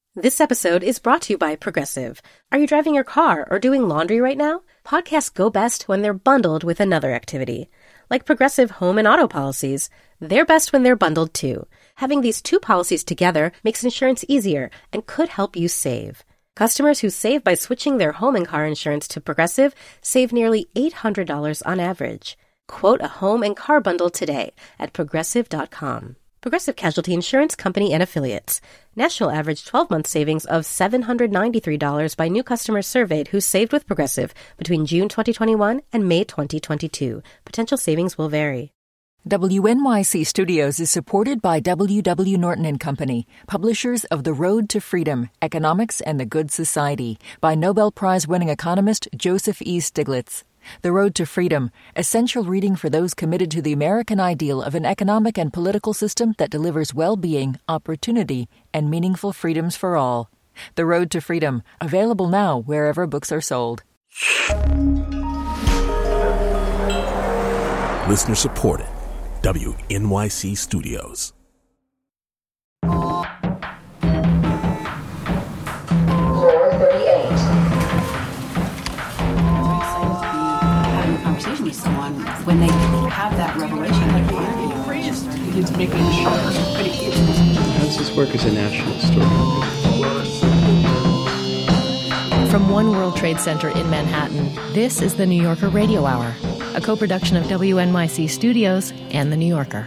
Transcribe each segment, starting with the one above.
This episode is brought to you by Progressive. Are you driving your car or doing laundry right now? Podcasts go best when they're bundled with another activity. Like Progressive home and auto policies, they're best when they're bundled too. Having these two policies together makes insurance easier and could help you save. Customers who save by switching their home and car insurance to Progressive save nearly $800 on average. Quote a home and car bundle today at Progressive.com. Progressive Casualty Insurance Company and Affiliates. National average 12-month savings of $793 by new customers surveyed who saved with Progressive between June 2021 and May 2022. Potential savings will vary. WNYC Studios is supported by W.W. Norton & Company, publishers of The Road to Freedom, Economics and the Good Society, by Nobel Prize-winning economist Joseph E. Stiglitz. The Road to Freedom, essential reading for those committed to the American ideal of an economic and political system that delivers well-being, opportunity, and meaningful freedoms for all. The Road to Freedom, available now wherever books are sold. Listener supported. WNYC Studios. With someone when they have that revelation, like, why are you afraid? It's making sure. How does this work as a national story? From One World Trade Center in Manhattan, this is the New Yorker Radio Hour, a co-production of WNYC Studios and The New Yorker.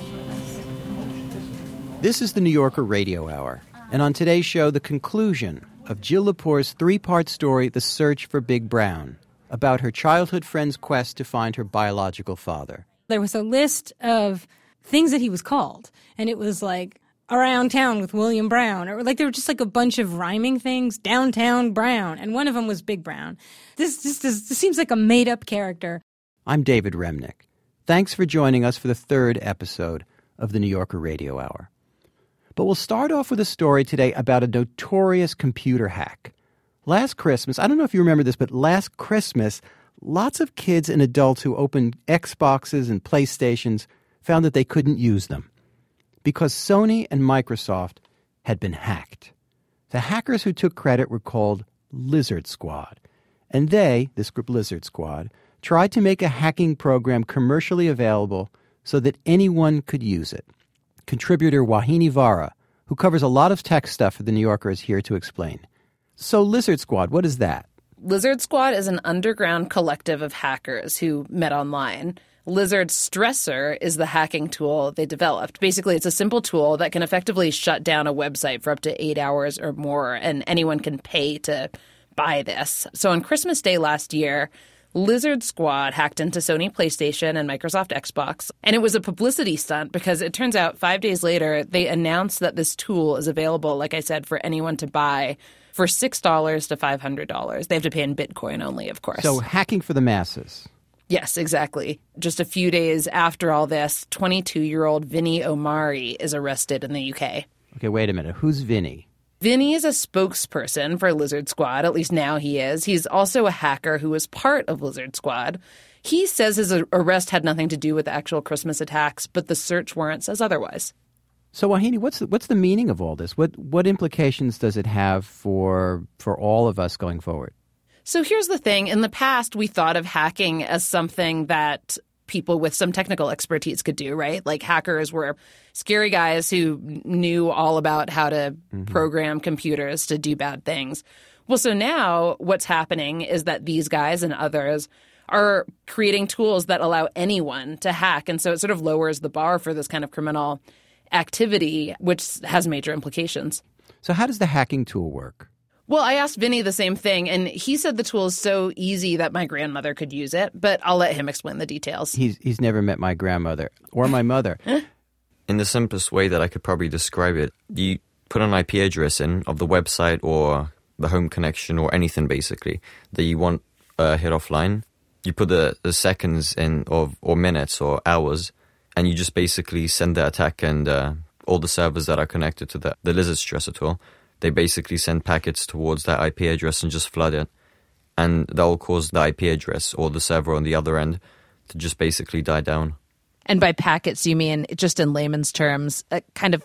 This is the New Yorker Radio Hour, and on today's show, the conclusion of Jill Lepore's three-part story, The Search for Big Brown, about her childhood friend's quest to find her biological father. There was a list of things that he was called, and it was like around town with William Brown, or like there were just like a bunch of rhyming things, downtown Brown, and one of them was Big Brown. This seems like a made-up character. I'm David Remnick. Thanks for joining us for the third episode of the New Yorker Radio Hour. But we'll start off with a story today about a notorious computer hack. Last Christmas, I don't know if you remember this, but last Christmas, lots of kids and adults who opened Xboxes and PlayStations found that they couldn't use them because Sony and Microsoft had been hacked. The hackers who took credit were called Lizard Squad, and they, this group Lizard Squad, tried to make a hacking program commercially available so that anyone could use it. Contributor Wahini Vara, who covers a lot of tech stuff for The New Yorker, is here to explain. So Lizard Squad, what is that? Lizard Squad is an underground collective of hackers who met online. Lizard Stressor is the hacking tool they developed. Basically, it's a simple tool that can effectively shut down a website for up to 8 hours or more, and anyone can pay to buy this. So on Christmas Day last year, Lizard Squad hacked into Sony PlayStation and Microsoft Xbox, and it was a publicity stunt because it turns out 5 days later, they announced that this tool is available, like I said, for anyone to buy for $6 to $500. They have to pay in Bitcoin only, of course. So hacking for the masses. Yes, exactly. Just a few days after all this, 22-year-old Vinny Omari is arrested in the UK. Okay, wait a minute. Who's Vinny? Vinny is a spokesperson for Lizard Squad. At least now he is. He's also a hacker who was part of Lizard Squad. He says his arrest had nothing to do with the actual Christmas attacks, but the search warrant says otherwise. So, Wahini, what's the meaning of all this? What implications does it have for all of us going forward? So here's the thing. In the past, we thought of hacking as something that people with some technical expertise could do, right? Like hackers were scary guys who knew all about how to program computers to do bad things. Well, so now what's happening is that these guys and others are creating tools that allow anyone to hack. And so it sort of lowers the bar for this kind of criminal activity, which has major implications. So how does the hacking tool work? Well, I asked Vinny the same thing, and he said the tool is so easy that my grandmother could use it, but I'll let him explain the details. He's never met my grandmother or my mother. In the simplest way that I could probably describe it, you put an IP address in of the website or the home connection or anything basically that you want hit offline. You put the seconds in or minutes or hours, and you just basically send the attack and all the servers that are connected to the Lizard Stressor tool. They basically send packets towards that IP address and just flood it. And that will cause the IP address or the server on the other end to just basically die down. And by packets, you mean, just in layman's terms, kind of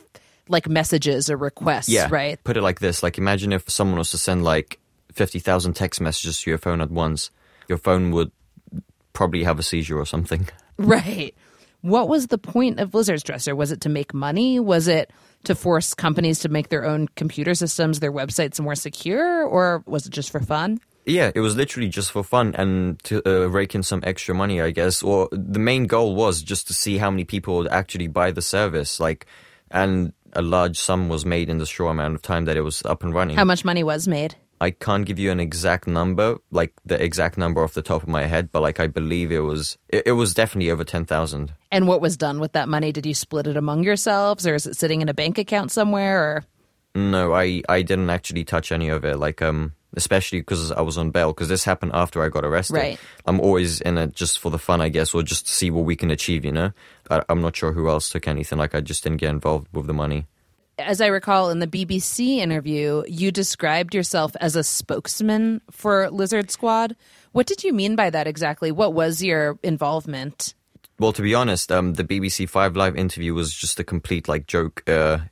like messages or requests, Yeah, right? Put it like this. Like, imagine if someone was to send like 50,000 text messages to your phone at once. Your phone would probably have a seizure or something. Right. What was the point of Lizard's Dresser? Was it to make money? Was it to force companies to make their own computer systems, their websites more secure? Or was it just for fun? Yeah, it was literally just for fun and to rake in some extra money, I guess. Or the main goal was just to see how many people would actually buy the service. Like, and a large sum was made in the short amount of time that it was up and running. How much money was made? I can't give you an exact number, like the exact number off the top of my head, but like I believe it was definitely over 10,000. And what was done with that money? Did you split it among yourselves, or is it sitting in a bank account somewhere? Or no, I didn't actually touch any of it. Like especially because I was on bail, because this happened after I got arrested. Right. I'm always in it just for the fun, I guess, or just to see what we can achieve. You know, I'm not sure who else took anything. Like I just didn't get involved with the money. As I recall in the BBC interview, you described yourself as a spokesman for Lizard Squad. What did you mean by that exactly? What was your involvement? Well, to be honest, the BBC 5 Live interview was just a complete like joke.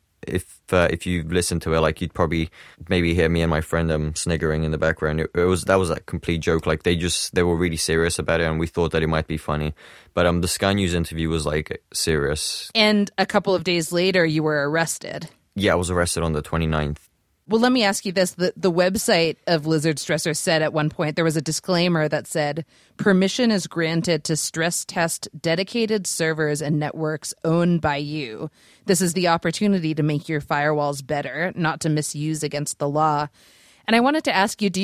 If you listen to it, like you'd probably maybe hear me and my friend sniggering in the background. That was a complete joke. Like they were really serious about it, and we thought that it might be funny. But the Sky News interview was like serious. And a couple of days later, you were arrested. Yeah, I was arrested on the 29th. Well, let me ask you this. The website of Lizard's Dresser said at one point there was a disclaimer that said, permission is granted to stress test dedicated servers and networks owned by you. This is the opportunity to make your firewalls better, not to misuse against the law. And I wanted to ask you, did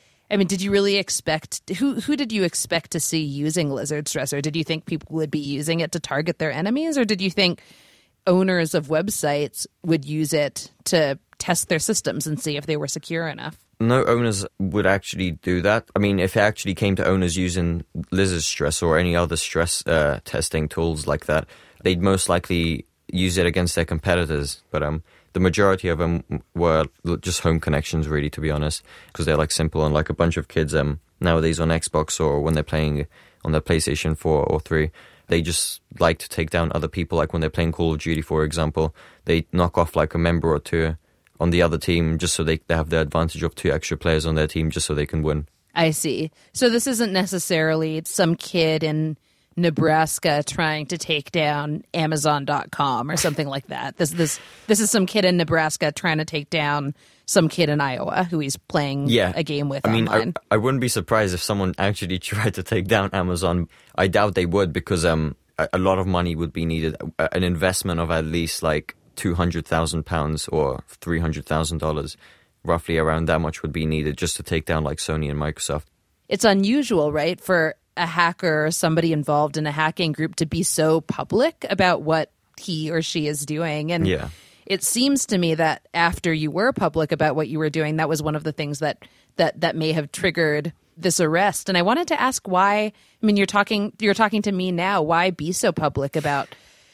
you really expect, who did you expect to see using Lizard's Dresser? Did you think people would be using it to target their enemies, or did you think owners of websites would use it to test their systems and see if they were secure enough? No owners would actually do that. I mean, if it actually came to owners using Lizard's Dresser or any other stress testing tools like that, they'd most likely use it against their competitors. But the majority of them were just home connections, really, to be honest, because they're like simple, and like a bunch of kids nowadays on Xbox or when they're playing on their PlayStation 4 or 3, they just like to take down other people. Like when they're playing Call of Duty, for example, they knock off like a member or two on the other team just so they have the advantage of 2 extra players on their team just so they can win. I see. So this isn't necessarily some kid in Nebraska trying to take down Amazon.com or something like that. This is some kid in Nebraska trying to take down some kid in Iowa who he's playing a game with online. I wouldn't be surprised if someone actually tried to take down Amazon. I doubt they would, because a lot of money would be needed, an investment of at least like £200,000 or $300,000, roughly around that much would be needed just to take down like Sony and Microsoft. It's unusual, right, for a hacker or somebody involved in a hacking group to be so public about what he or she is doing. And it seems to me that after you were public about what you were doing, that was one of the things that may have triggered this arrest. And I wanted to ask why. I mean, you're talking to me now. Why be so public about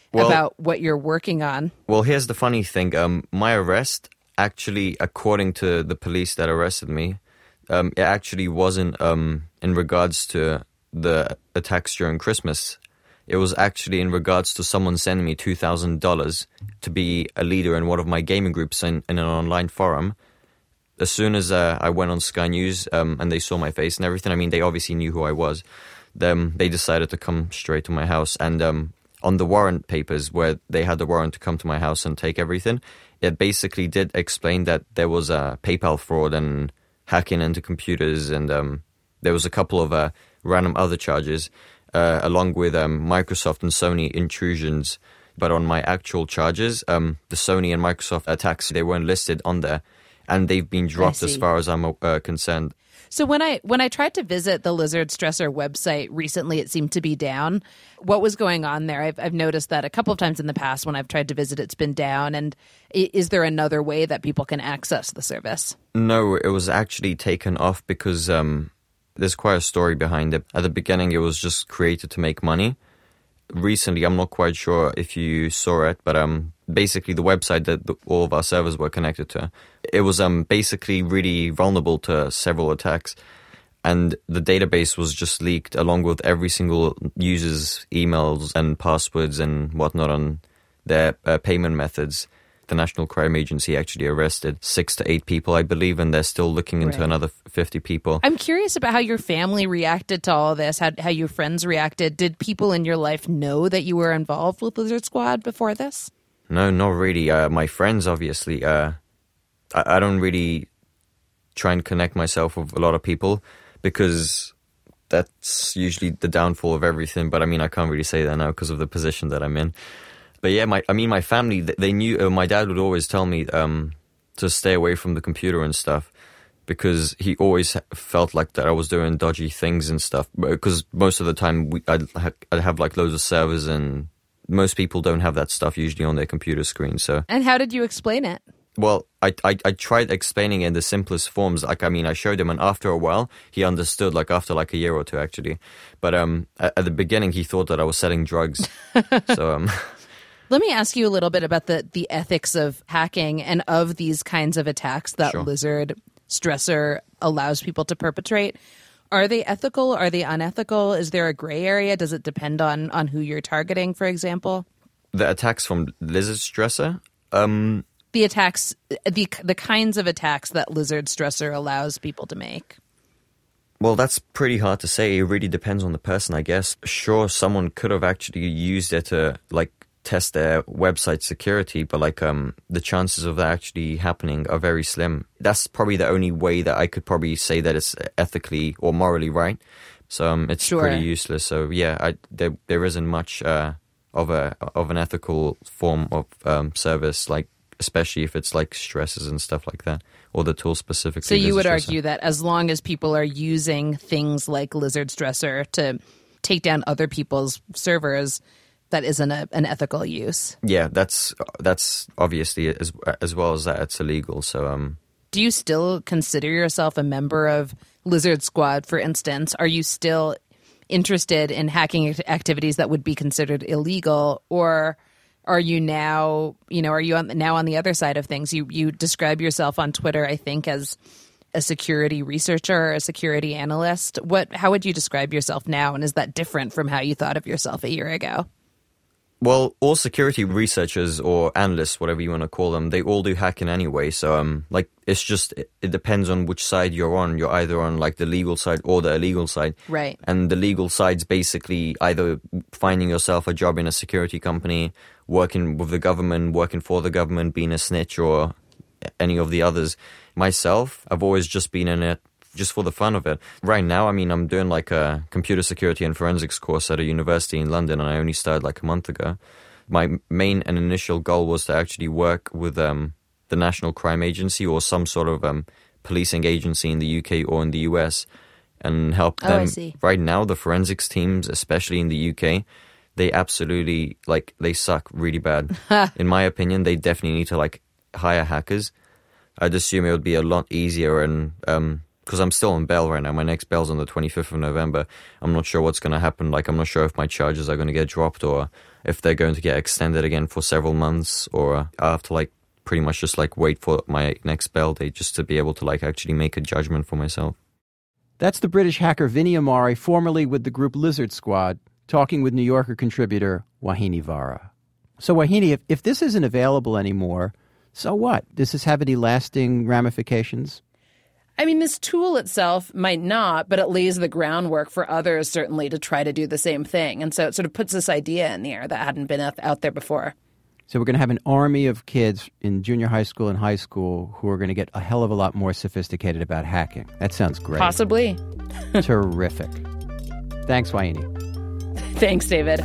what you're working on? Well, here's the funny thing. My arrest, actually, according to the police that arrested me, it actually wasn't in regards to the attacks during Christmas. It was actually in regards to someone sending me $2,000 to be a leader in one of my gaming groups in an online forum. As soon as I went on Sky News and they saw my face and everything, I mean, they obviously knew who I was. They decided to come straight to my house. And on the warrant papers, where they had the warrant to come to my house and take everything, it basically did explain that there was a PayPal fraud and hacking into computers, and there was a couple of random other charges, along with Microsoft and Sony intrusions. But on my actual charges, the Sony and Microsoft attacks, they weren't listed on there, and they've been dropped as far as I'm concerned. So when I tried to visit the Lizard's Dresser website recently, it seemed to be down. What was going on there? I've noticed that a couple of times in the past when I've tried to visit, it's been down. And is there another way that people can access the service? No, it was actually taken off because there's quite a story behind it. At the beginning, it was just created to make money. Recently, I'm not quite sure if you saw it, but basically the website that all of our servers were connected to, it was basically really vulnerable to several attacks, and the database was just leaked along with every single user's emails and passwords and whatnot on their payment methods. the National Crime Agency actually arrested 6 to 8 people, I believe, and they're still looking into another 50 people. I'm curious about how your family reacted to all this, how your friends reacted. Did people in your life know that you were involved with Lizard Squad before this? No, not really. My friends, obviously. I don't really try and connect myself with a lot of people because that's usually the downfall of everything. But I mean, I can't really say that now because of the position that I'm in. But yeah, my family, they knew, my dad would always tell me to stay away from the computer and stuff because he always felt like that I was doing dodgy things and stuff. Because most of the time I'd have like loads of servers, and most people don't have that stuff usually on their computer screen. So. And how did you explain it? Well, I tried explaining it in the simplest forms. Like, I mean, I showed him, and after a while, he understood, like, after, like, a year or two, actually. But at the beginning, he thought that I was selling drugs. So, Let me ask you a little bit about the ethics of hacking and of these kinds of attacks that Lizard Stressor allows people to perpetrate. Are they ethical? Are they unethical? Is there a gray area? Does it depend on who you're targeting, for example? The attacks from Lizard Stressor? The attacks, the kinds of attacks that Lizard Stressor allows people to make. Well, that's pretty hard to say. It really depends on the person, I guess. Sure, someone could have actually used it to, like, test their website security, but, like, the chances of that actually happening are very slim. That's probably the only way that I could probably say that it's ethically or morally right. So it's pretty useless. So, yeah, there isn't much of an ethical form of service, like, especially if it's like stresses and stuff like that, or the tool specifically. So you would argue that as long as people are using things like Lizard Stressor to take down other people's servers, that isn't an ethical use. Yeah, that's obviously as well as that it's illegal. So, do you still consider yourself a member of Lizard Squad? For instance, are you still interested in hacking activities that would be considered illegal, or are you now, now on the other side of things? You describe yourself on Twitter, I think, as a security researcher or a security analyst. How would you describe yourself now, and is that different from how you thought of yourself a year ago? Well, all security researchers or analysts, whatever you want to call them, they all do hacking anyway. So, it's just, it depends on which side you're on. You're either on, like, the legal side or the illegal side. Right. And the legal side's basically either finding yourself a job in a security company, working with the government, working for the government, being a snitch, or any of the others. Myself, I've always just been in it just for the fun of it. Right now, I mean, I'm doing like a computer security and forensics course at a university in London, and I only started like a month ago. My main and initial goal was to actually work with the National Crime Agency or some sort of policing agency in the UK or in the US and help them. I see. Right now, the forensics teams, especially in the UK, they absolutely, like, they suck really bad. In my opinion, they definitely need to, like, hire hackers. I'd assume it would be a lot easier, and because I'm still on bail right now. My next bail's on the 25th of November. I'm not sure what's going to happen. Like, I'm not sure if my charges are going to get dropped or if they're going to get extended again for several months, or I have to, like, pretty much just, like, wait for my next bail date just to be able to, like, actually make a judgment for myself. That's the British hacker Vinny Amari, formerly with the group Lizard Squad, talking with New Yorker contributor Wahini Vara. So, Wahini, if this isn't available anymore, so what? Does this have any lasting ramifications? I mean, this tool itself might not, but it lays the groundwork for others, certainly, to try to do the same thing. And so it sort of puts this idea in the air that hadn't been out there before. So we're going to have an army of kids in junior high school and high school who are going to get a hell of a lot more sophisticated about hacking. That sounds great. Possibly. Terrific. Thanks, Wahini. Thanks, David.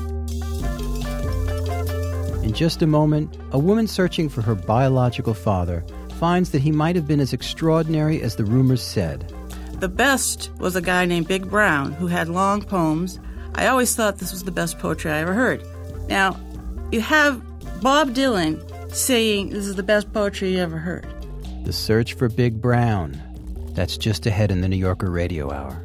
In just a moment, a woman searching for her biological father finds that he might have been as extraordinary as the rumors said. The best was a guy named Big Brown who had long poems. I always thought this was the best poetry I ever heard. Now, you have Bob Dylan saying this is the best poetry you ever heard. The search for Big Brown. That's just ahead in the New Yorker Radio Hour.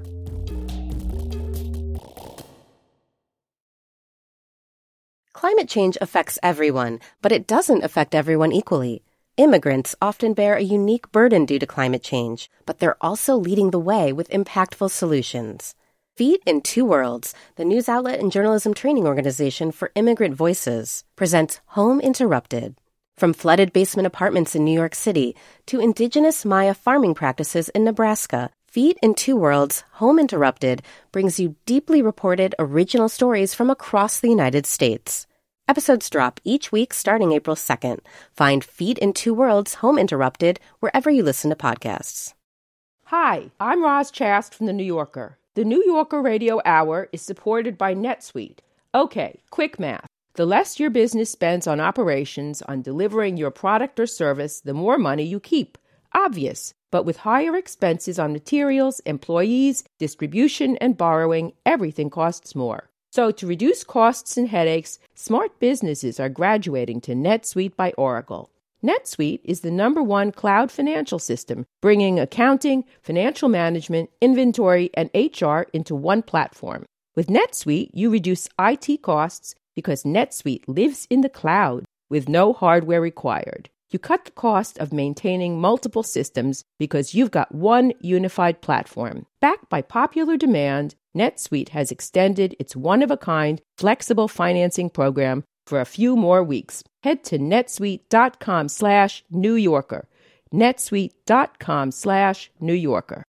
Climate change affects everyone, but it doesn't affect everyone equally. Immigrants often bear a unique burden due to climate change, but they're also leading the way with impactful solutions. Feet in Two Worlds, the news outlet and journalism training organization for immigrant voices, presents Home Interrupted. From flooded basement apartments in New York City to indigenous Maya farming practices in Nebraska, Feet in Two Worlds, Home Interrupted brings you deeply reported original stories from across the United States. Episodes drop each week starting April 2nd. Find Feet in Two Worlds, Home Interrupted wherever you listen to podcasts. Hi, I'm Roz Chast from The New Yorker. The New Yorker Radio Hour is supported by NetSuite. Okay, quick math. The less your business spends on operations, on delivering your product or service, the more money you keep. Obvious. But with higher expenses on materials, employees, distribution, and borrowing, everything costs more. So to reduce costs and headaches, smart businesses are graduating to NetSuite by Oracle. NetSuite is the #1 cloud financial system, bringing accounting, financial management, inventory, and HR into one platform. With NetSuite, you reduce IT costs because NetSuite lives in the cloud with no hardware required. You cut the cost of maintaining multiple systems because you've got one unified platform. Backed by popular demand, NetSuite has extended its one-of-a-kind flexible financing program for a few more weeks. Head to netsuite.com/New Yorker. netsuite.com/New Yorker.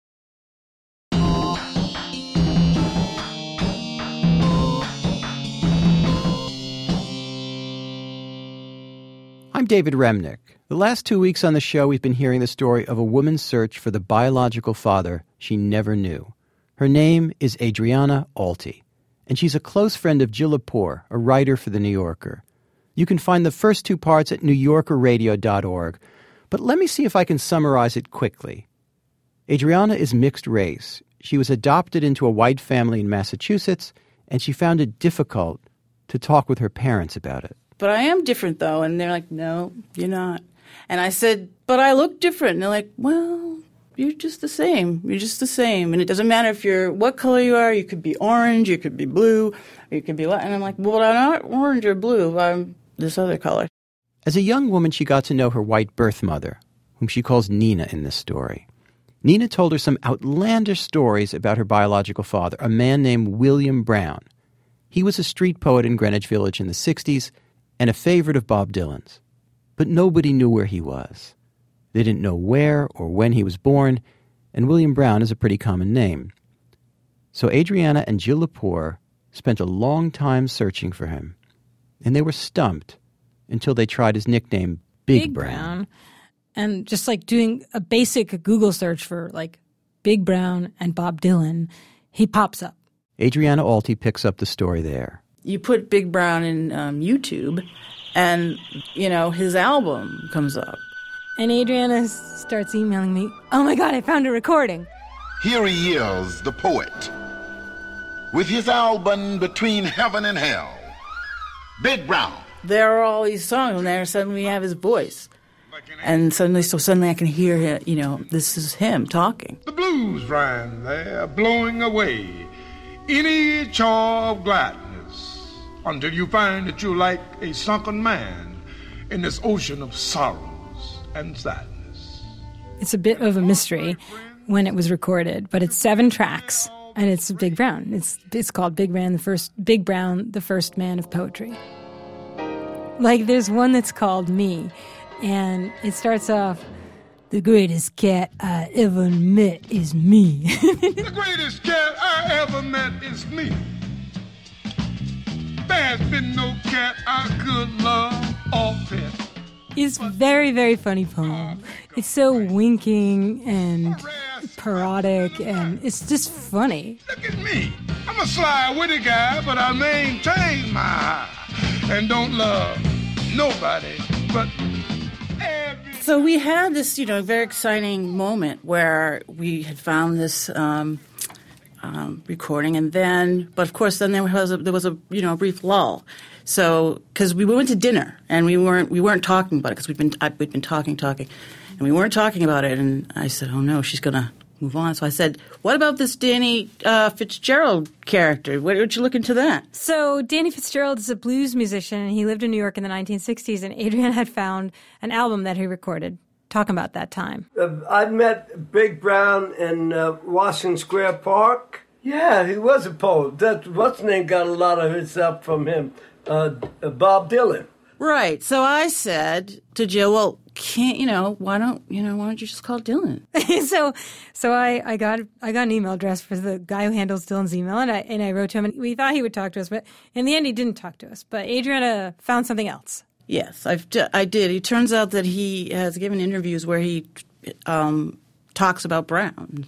I'm David Remnick. The last 2 weeks on the show, we've been hearing the story of a woman's search for the biological father she never knew. Her name is Adriana Alty, and she's a close friend of Jill Lepore, a writer for The New Yorker. You can find the first 2 parts at newyorkerradio.org, but let me see if I can summarize it quickly. Adriana is mixed race. She was adopted into a white family in Massachusetts, and she found it difficult to talk with her parents about it. But I am different, though. And they're like, no, you're not. And I said, but I look different. And they're like, well, you're just the same. You're just the same. And it doesn't matter if you're what color you are. You could be orange. You could be blue. Or you could be light. And I'm like, well, I'm not orange or blue. I'm this other color. As a young woman, she got to know her white birth mother, whom she calls Nina in this story. Nina told her some outlandish stories about her biological father, a man named William Brown. He was a street poet in Greenwich Village in the 60s, and a favorite of Bob Dylan's. But nobody knew where he was. They didn't know where or when he was born, and William Brown is a pretty common name. So Adriana and Jill Lepore spent a long time searching for him, and they were stumped until they tried his nickname, Big Brown. And just like doing a basic Google search for like Big Brown and Bob Dylan, he pops up. Adriana Alty picks up the story there. You put Big Brown in YouTube, and, his album comes up. And Adriana starts emailing me, oh my God, I found a recording. Here he is, the poet, with his album Between Heaven and Hell. Big Brown. There are all these songs, and there suddenly we have his voice. And suddenly I can hear him, this is him talking. The blues ran there, blowing away any charm of gladness, until you find that you're like a sunken man in this ocean of sorrows and sadness. It's a bit of a mystery when it was recorded, but it's 7 tracks, and it's Big Brown. It's called Big Brown, the First Man of Poetry. Like, there's one that's called Me, and it starts off, the greatest cat I ever met is me. The greatest cat I ever met is me. There's been no cat I could love or pet. It's very, very funny poem. It's so winking and parodic, and it's just funny. Look at me. I'm a sly, witty guy, but I maintain my high and don't love nobody but every... So we had this, very exciting moment where we had found this recording, and then, but of course, then there was a brief lull. So, because we went to dinner and we weren't talking about it because we'd been talking, and we weren't talking about it. And I said, "Oh no, she's gonna move on." So I said, "What about this Danny Fitzgerald character? What would you look into that?" So Danny Fitzgerald is a blues musician, and he lived in New York in the 1960s. And Adrian had found an album that he recorded talking about that time. I met Big Brown in Washington Square Park. Yeah, he was a poet. What's his name got a lot of his stuff from him. Bob Dylan. Right. So I said to Jill, well, why don't you just call Dylan? So I got an email address for the guy who handles Dylan's email, and I wrote to him, and we thought he would talk to us, but in the end he didn't talk to us. But Adriana found something else. Yes, I did. It turns out that he has given interviews where he talks about Brown.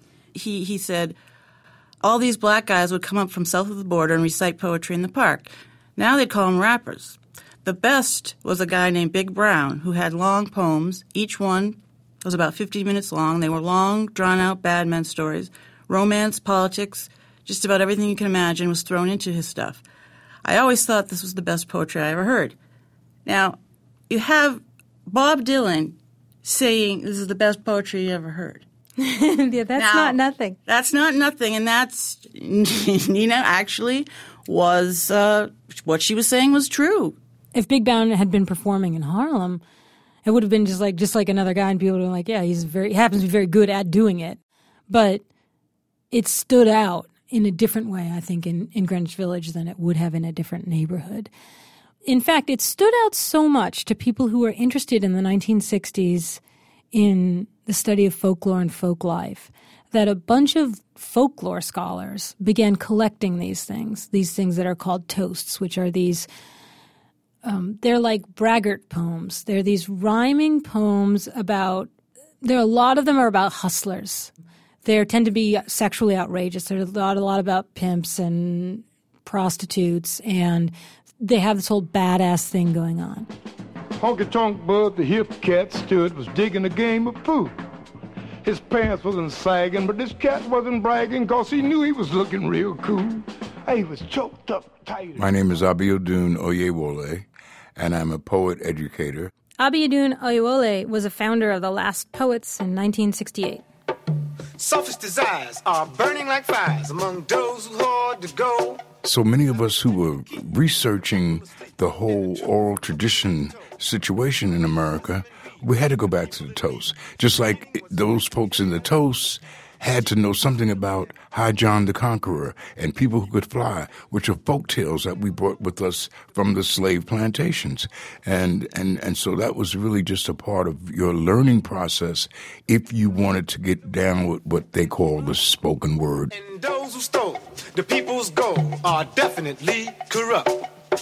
He said all these black guys would come up from south of the border and recite poetry in the park. Now they'd call them rappers. The best was a guy named Big Brown who had long poems. Each one was about 50 minutes long. They were long, drawn-out bad men stories. Romance, politics, just about everything you can imagine was thrown into his stuff. I always thought this was the best poetry I ever heard. Now, you have Bob Dylan saying this is the best poetry you ever heard. Yeah, that's not nothing. That's not nothing, and that's, Nina actually was, what she was saying was true. If Big Brown had been performing in Harlem, it would have been just like another guy, and people would have been like, yeah, he happens to be very good at doing it. But it stood out in a different way, I think, in Greenwich Village than it would have in a different neighborhood. In fact, it stood out so much to people who were interested in the 1960s in the study of folklore and folk life that a bunch of folklore scholars began collecting these things that are called toasts, which are these they're like braggart poems. They're these rhyming poems a lot of them are about hustlers. They tend to be sexually outrageous. There's a lot about pimps and prostitutes, and they have this whole badass thing going on. Honky-tonk Bud, the hip cat, was digging a game of food. His pants wasn't sagging, but this cat wasn't bragging because he knew he was looking real cool. He was choked up tight. My name is Abiodun Oyewole, and I'm a poet educator. Abiodun Oyewole was a founder of the Last Poets in 1968. Selfish desires are burning like fires among those who hoard the gold. So many of us who were researching the whole oral tradition situation in America, we had to go back to the toast. Just like those folks in the toast had to know something about High John the Conqueror and People Who Could Fly, which are folk tales that we brought with us from the slave plantations. And so that was really just a part of your learning process if you wanted to get down with what they call the spoken word. And those who stole the people's gold are definitely corrupt.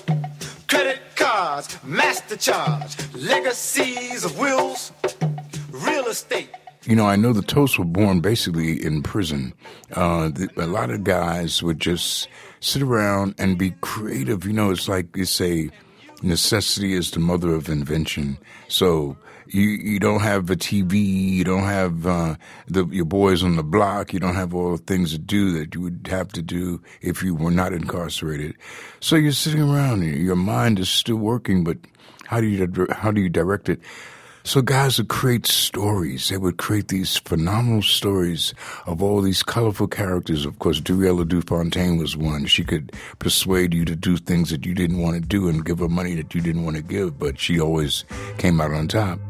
Credit cards, master charge, legacies of wills, real estate. You know, I know the toasts were born basically in prison. A lot of guys would just sit around and be creative. You know, it's like they say, necessity is the mother of invention. So you don't have a TV, you don't have your boys on the block, you don't have all the things to do that you would have to do if you were not incarcerated. So you're sitting around, your mind is still working, but how do you direct it? So guys would create stories. They would create these phenomenal stories of all these colorful characters. Of course, D'Uriella Dufontaine was one. She could persuade you to do things that you didn't want to do and give her money that you didn't want to give, but she always came out on top.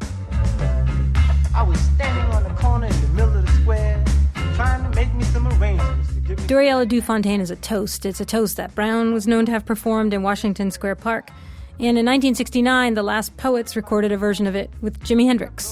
I was standing on the corner in the middle of the square, trying to make me some arrangements. D'Uriella Dufontaine is a toast. It's a toast that Brown was known to have performed in Washington Square Park. And in 1969, the Last Poets recorded a version of it with Jimi Hendrix.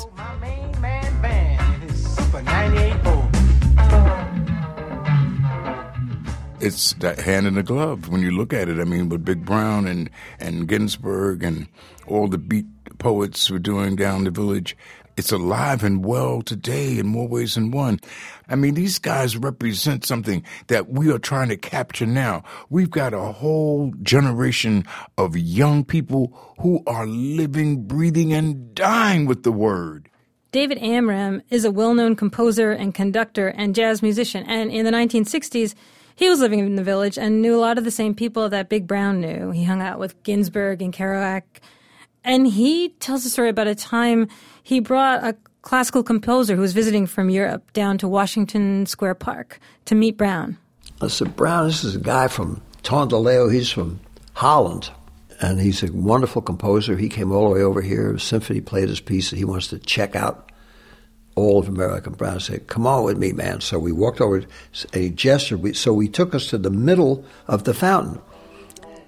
It's that hand in the glove when you look at it. I mean, with Big Brown and Ginsberg and all the beat poets were doing down the village, it's alive and well today in more ways than one. I mean, these guys represent something that we are trying to capture now. We've got a whole generation of young people who are living, breathing, and dying with the word. David Amram is a well-known composer and conductor and jazz musician, and in the 1960s, he was living in the village and knew a lot of the same people that Big Brown knew. He hung out with Ginsberg and Kerouac, and he tells a story about a time he brought a classical composer who was visiting from Europe down to Washington Square Park to meet Brown. I said, Brown, this is a guy from Tondeleau. He's from Holland, and he's a wonderful composer. He came all the way over here. The symphony played his piece, and he wants to check out all of America. Brown said, come on with me, man. So we walked over, and he gestured. So he took us to the middle of the fountain.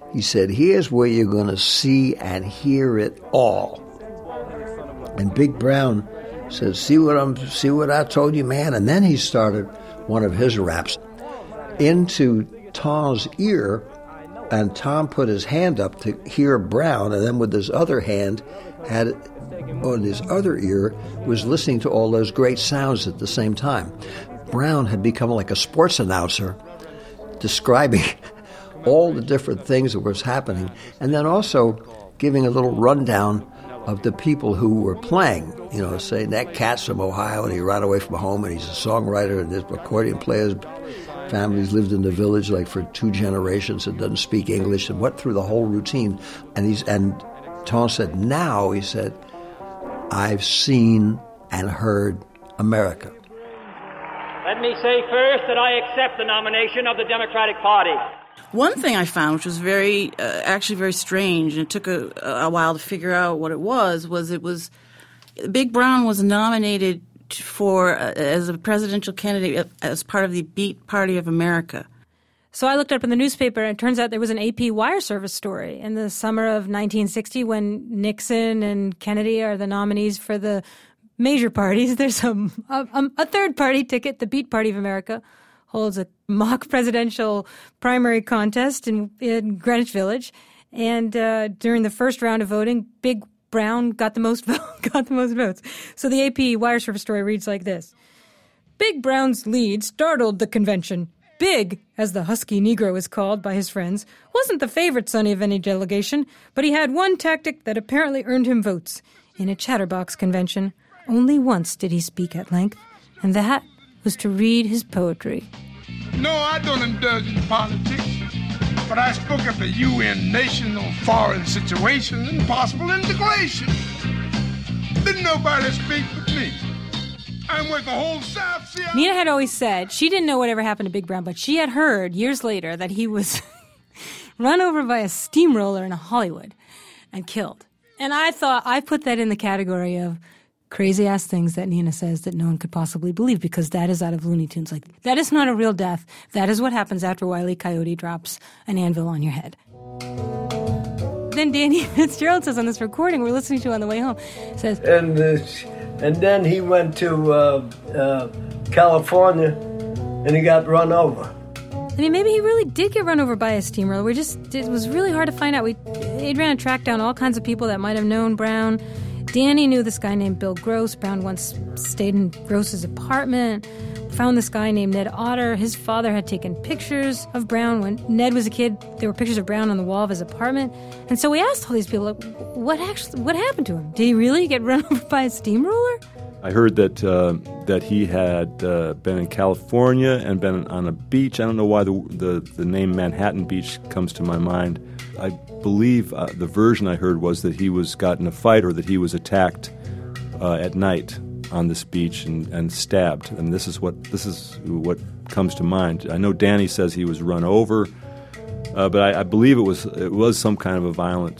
He said, here's where you're going to see and hear it all. And Big Brown said, see what I told you, man? And then he started one of his raps into Tom's ear, and Tom put his hand up to hear Brown, and then with his other hand had it on his other ear, was listening to all those great sounds at the same time. Brown had become like a sports announcer, describing all the different things that was happening, and then also giving a little rundown of the people who were playing. You know, saying that cat's from Ohio and he ran away from home and he's a songwriter and there's accordion players. Families lived in the village like for 2 generations and doesn't speak English, and went through the whole routine. And Tom said, now, he said, I've seen and heard America. Let me say first that I accept the nomination of the Democratic Party. One thing I found, which was actually very strange, and it took a while to figure out what it was Big Brown was nominated for as a presidential candidate as part of the Beat Party of America. So I looked up in the newspaper, and it turns out there was an AP wire service story in the summer of 1960 when Nixon and Kennedy are the nominees for the major parties. There's a third party ticket, the Beat Party of America, holds a mock presidential primary contest in Greenwich Village. And during the first round of voting, Big Brown got the most votes. So the AP wire service story reads like this. Big Brown's lead startled the convention. Big, as the husky Negro is called by his friends, wasn't the favorite sonny of any delegation, but he had one tactic that apparently earned him votes. In a chatterbox convention, only once did he speak at length, and that was to read his poetry. No, I don't indulge in politics, but I spoke at the UN Nation on foreign situations and possible integration. Didn't nobody speak but me. I'm with the whole South Sea. Nina had always said she didn't know whatever happened to Big Brown, but she had heard years later that he was run over by a steamroller in Hollywood and killed. And I put that in the category of crazy-ass things that Nina says that no one could possibly believe, because that is out of Looney Tunes. Like, that is not a real death. That is what happens after Wile E. Coyote drops an anvil on your head. Then Danny Fitzgerald says on this recording we're listening to on the way home, says... And then he went to California, and he got run over. I mean, maybe he really did get run over by a steamroller. It was really hard to find out. Adriana tracked down all kinds of people that might have known Brown. Danny knew this guy named Bill Gross. Brown once stayed in Gross's apartment. Found this guy named Ned Otter. His father had taken pictures of Brown when Ned was a kid. There were pictures of Brown on the wall of his apartment. And so we asked all these people, like, what happened to him? Did he really get run over by a steamroller? I heard that he had been in California and been on a beach. I don't know why the name Manhattan Beach comes to my mind. I believe the version I heard was that he got in a fight, or that he was attacked at night on this beach and stabbed. And this is what comes to mind. I know Danny says he was run over, but I believe it was some kind of a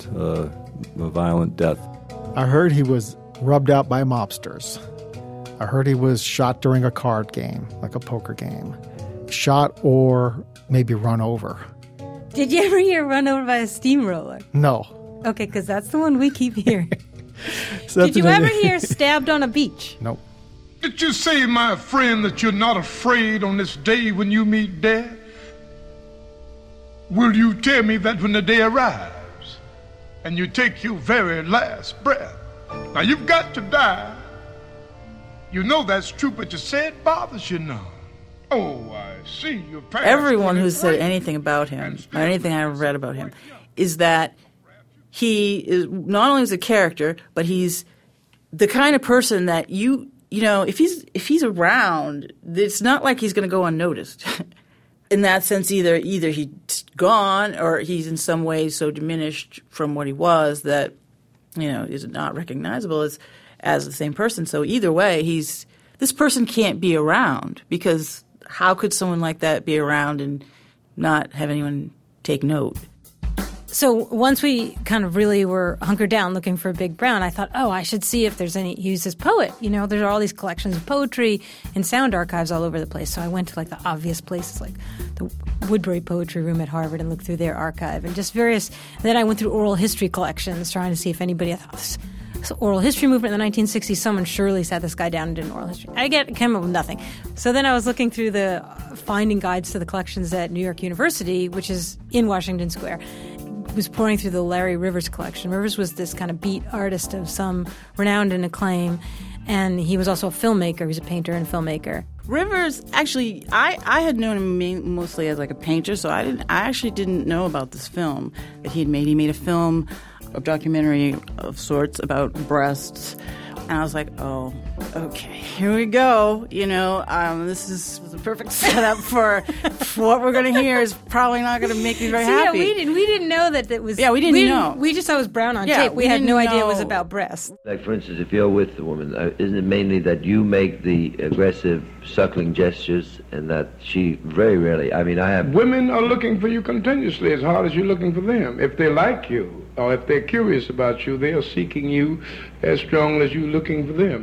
violent death. I heard he was rubbed out by mobsters. I heard he was shot during a card game, like a poker game. Shot or maybe run over. Did you ever hear run over by a steamroller? No. Okay, because that's the one we keep hearing. Did you ever hear stabbed on a beach? Nope. Did you say, my friend, that you're not afraid on this day when you meet death? Will you tell me that when the day arrives and you take your very last breath? Now, you've got to die. You know that's true, but you say it bothers you now. Oh, I see. Everyone who's said anything about him, or anything I read about him, is that he is not only is a character, but he's the kind of person that you know, if he's around, it's not like he's going to go unnoticed. In that sense, either he's gone or he's in some way so diminished from what he was that, you know, is not recognizable as the same person. So either way, this person can't be around, because how could someone like that be around and not have anyone take note? So once we kind of really were hunkered down looking for Big Brown, I thought, I should see if there's any. He's this poet. You know, there are all these collections of poetry and sound archives all over the place. So I went to like the obvious places, like the Woodbury Poetry Room at Harvard and looked through their archive and just various. Then I went through oral history collections trying to see if anybody. I thought this oral history movement in the 1960s. Someone surely sat this guy down and did an oral history. I came up with nothing. So then I was looking through the finding guides to the collections at New York University, which is in Washington Square. Was pouring through the Larry Rivers collection. Rivers was this kind of beat artist of some renown and acclaim, and he was also a filmmaker. He was a painter and filmmaker. Rivers, actually, I had known him mostly as like a painter, so I actually didn't know about this film that he had made. He made a film, a documentary of sorts about breasts. And I was like, oh, okay, here we go. This is the perfect setup for what we're going to hear is probably not going to make me very happy. Yeah, we didn't know that it was... Yeah, we didn't know. We just saw it was brown on tape. We had no idea it was about breasts. Like, for instance, if you're with the woman, isn't it mainly that you make the aggressive suckling gestures and that she very rarely... I have... Women are looking for you continuously as hard as you're looking for them. If they like you or if they're curious about you, they are seeking you as strongly as you're looking for them,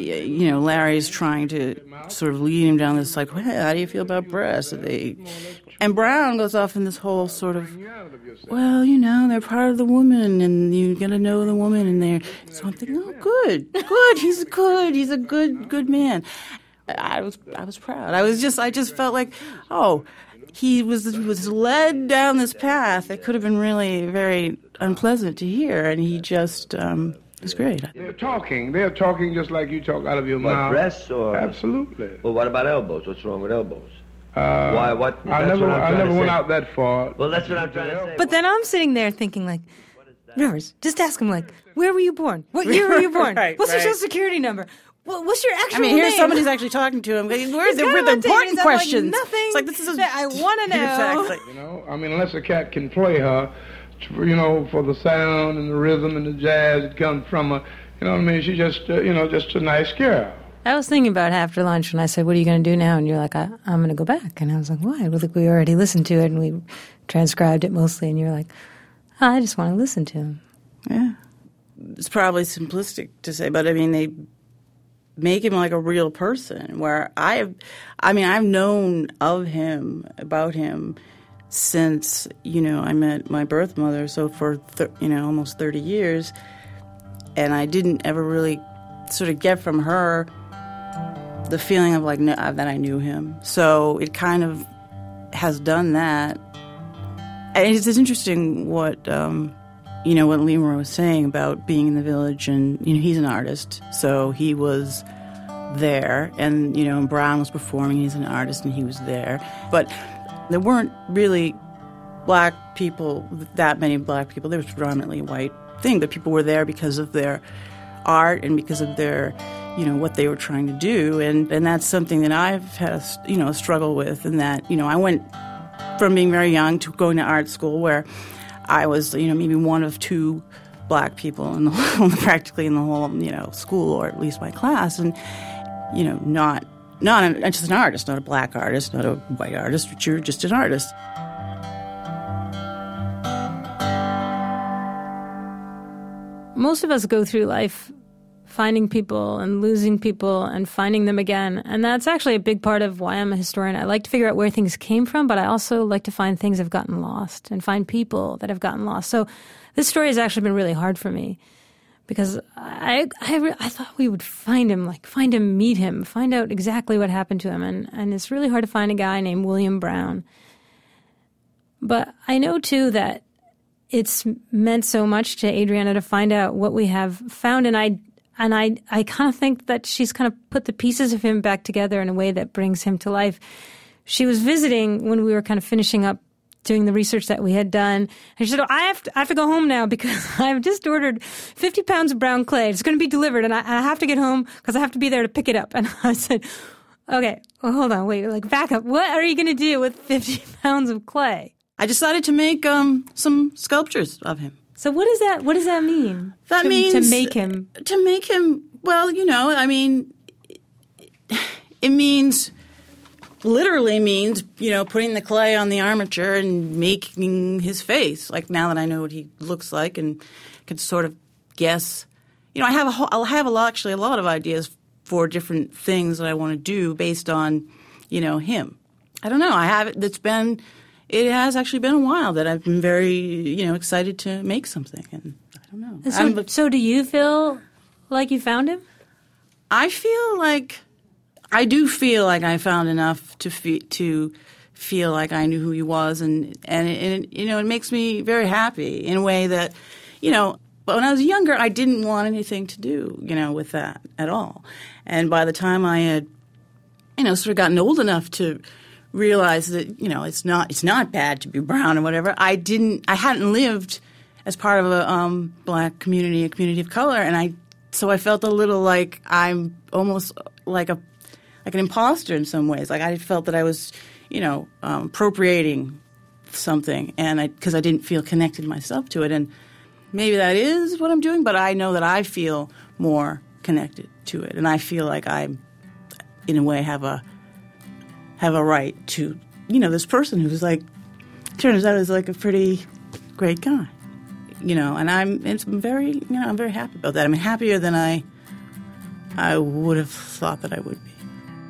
Larry's trying to sort of lead him down this, like, well, how do you feel about breasts? And Brown goes off in this whole sort of, well, they're part of the woman, and you got to know the woman, and they're... So I'm thinking, oh, good, he's a good man. I was proud. I just felt like, oh, he was led down this path that could have been really very unpleasant to hear, and he just... It's great. They're talking just like you talk out of your mouth. Breasts or... Absolutely. Well, what about elbows? What's wrong with elbows? Why? What? I never went out that far. Well, that's what I'm trying to say. But then I'm sitting there thinking, like, Rivers, just ask him, like, where were you born? What year were you born? What's your social security number? What's your actual name? Here's somebody's actually talking to him. Where's the important questions? Like, nothing. It's like, this is that I want to know. Exactly. Unless a cat can play her, for the sound and the rhythm and the jazz that comes from her, she's just, just a nice girl. I was thinking about it after lunch when I said, what are you going to do now? And you're like, I'm going to go back. And I was like, why? Well, we already listened to it and we transcribed it mostly. And you're like, I just want to listen to him. Yeah. It's probably simplistic to say, but they make him like a real person, where I've known of him, about him, since, I met my birth mother, so for, almost 30 years. And I didn't ever really sort of get from her the feeling of, like, that I knew him. So it kind of has done that. And it's interesting what, what Leroy was saying about being in the Village. And, he's an artist, so he was there. And, and Brown was performing, he's an artist, and he was there. But there weren't really that many black people. There was predominantly a white thing, but people were there because of their art and because of their, what they were trying to do. And that's something that I've had a struggle with, and that, I went from being very young to going to art school where I was, maybe one of two black people in the whole, practically in the whole, school, or at least my class, and, not just an artist, not a black artist, not a white artist, but you're just an artist. Most of us go through life finding people and losing people and finding them again. And that's actually a big part of why I'm a historian. I like to figure out where things came from, but I also like to find things that have gotten lost and find people that have gotten lost. So this story has actually been really hard for me, because I thought we would find him, meet him, find out exactly what happened to him. And it's really hard to find a guy named William Brown. But I know, too, that it's meant so much to Adriana to find out what we have found. And I kind of think that she's kind of put the pieces of him back together in a way that brings him to life. She was visiting when we were kind of finishing up doing the research that we had done. And she said, I have to go home now because I've just ordered 50 pounds of brown clay. It's going to be delivered, and I have to get home because I have to be there to pick it up. And I said, okay, well, hold on, wait, back up. What are you going to do with 50 pounds of clay? I decided to make some sculptures of him. So what does that mean? That means to make him. To make him, well, it means, literally means, putting the clay on the armature and making his face. Like, now that I know what he looks like and can sort of guess, I'll have a lot of ideas for different things that I want to do based on, him. I don't know. It has actually been a while that I've been very, excited to make something, and I don't know. So do you feel like you found him? I do feel like I found enough to feel like I knew who he was, and it makes me very happy in a way that, but when I was younger, I didn't want anything to do, with that at all. And by the time I had, sort of gotten old enough to realize that, it's not bad to be brown or whatever, I hadn't lived as part of a black community, a community of color, and so I felt a little like I'm almost like an imposter in some ways. Like I felt that I was, appropriating something, and because I didn't feel connected myself to it, and maybe that is what I'm doing, but I know that I feel more connected to it, and I feel like I, in a way, have a right to, this person who's like, turns out is like a pretty great guy, and I'm very happy about that. I mean, happier than I would have thought that I would be.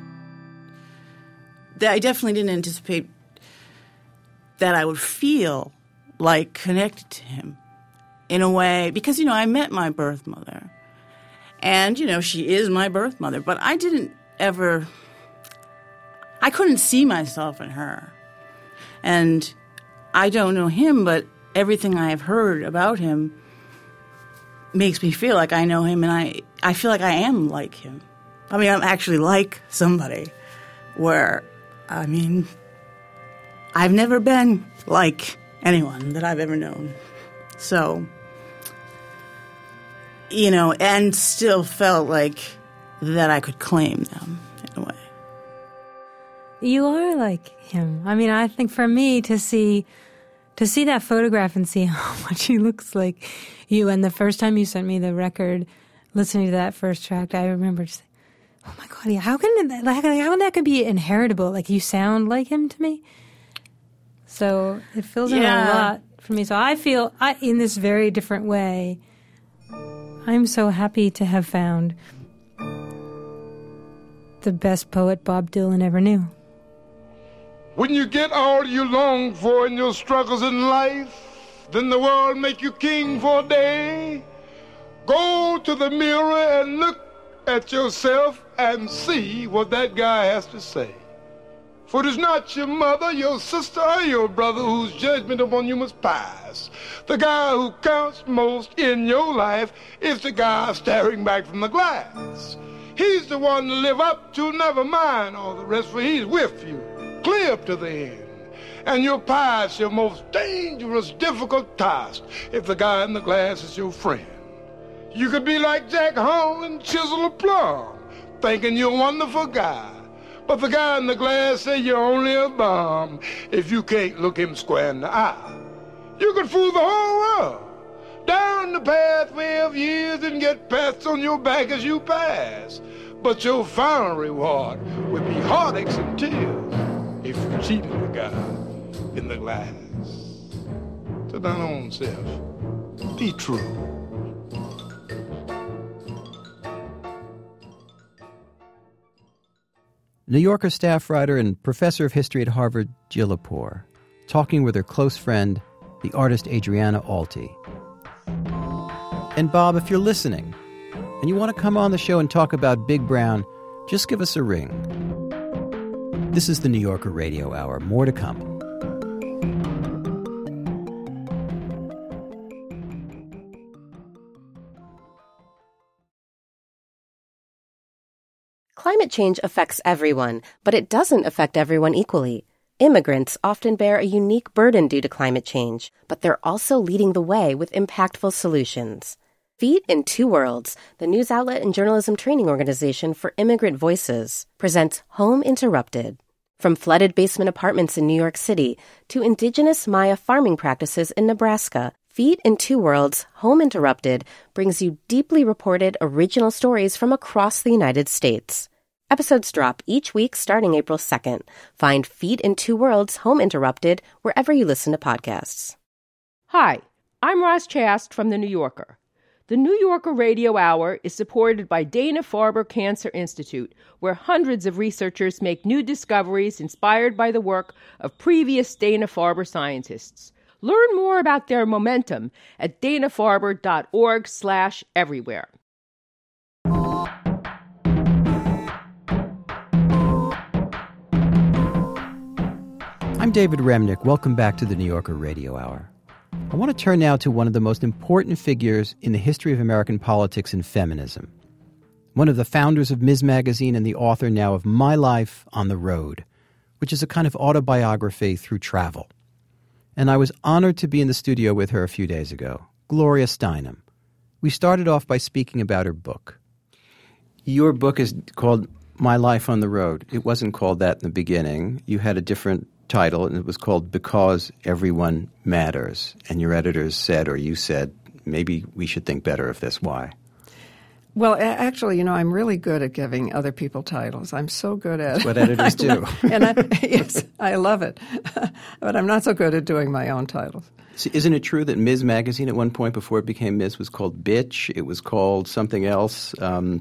I definitely didn't anticipate that I would feel like connected to him in a way, because, I met my birth mother, and, she is my birth mother, but I couldn't see myself in her. And I don't know him, but everything I have heard about him makes me feel like I know him, and I feel like I am like him. I mean, I'm actually like somebody where, I've never been like anyone that I've ever known. So, and still felt like that I could claim them in a way. You are like him. I mean, I think for me to see that photograph and see how much he looks like you, and the first time you sent me the record, listening to that first track, I remember just oh my God, how can that be inheritable? Like, you sound like him to me. So it fills in a lot for me. So I feel, in this very different way, I'm so happy to have found the best poet Bob Dylan ever knew. When you get all you long for in your struggles in life, then the world make you king for a day. Go to the mirror and look at yourself and see what that guy has to say. For it is not your mother, your sister, or your brother whose judgment upon you must pass. The guy who counts most in your life is the guy staring back from the glass. He's the one to live up to, never mind all the rest, for he's with you, clear up to the end. And you'll pass your most dangerous, difficult task if the guy in the glass is your friend. You could be like Jack Hall and chisel a plum, thinking you're a wonderful guy. But the guy in the glass say you're only a bum if you can't look him square in the eye. You could fool the whole world down the pathway of years and get pats on your back as you pass. But your final reward would be heartaches and tears if you cheated the guy in the glass. To thine own self, be true. New Yorker staff writer and professor of history at Harvard, Jill Lepore, talking with her close friend, the artist Adriana Alty. And Bob, if you're listening and you want to come on the show and talk about Big Brown, just give us a ring. This is the New Yorker Radio Hour. More to come. Climate change affects everyone, but it doesn't affect everyone equally. Immigrants often bear a unique burden due to climate change, but they're also leading the way with impactful solutions. Feet in Two Worlds, the news outlet and journalism training organization for immigrant voices, presents Home Interrupted. From flooded basement apartments in New York City to indigenous Maya farming practices in Nebraska, Feet in Two Worlds, Home Interrupted brings you deeply reported original stories from across the United States. Episodes drop each week starting April 2nd. Find Feet in Two Worlds, Home Interrupted wherever you listen to podcasts. Hi, I'm Roz Chast from The New Yorker. The New Yorker Radio Hour is supported by Dana-Farber Cancer Institute, where hundreds of researchers make new discoveries inspired by the work of previous Dana-Farber scientists. Learn more about their momentum at danafarber.org/everywhere. I'm David Remnick. Welcome back to the New Yorker Radio Hour. I want to turn now to one of the most important figures in the history of American politics and feminism. One of the founders of Ms. Magazine and the author now of My Life on the Road, which is a kind of autobiography through travel. And I was honored to be in the studio with her a few days ago, Gloria Steinem. We started off by speaking about her book. Your book is called My Life on the Road. It wasn't called that in the beginning. You had a different title, and it was called Because Everyone Matters. And your editors said, or you said, maybe we should think better of this. Why? Well, actually, I'm really good at giving other people titles. I'm so good at That's what editors do. Yes, I love it. But I'm not so good at doing my own titles. So isn't it true that Ms. Magazine at one point before it became Ms. was called Bitch? It was called something else.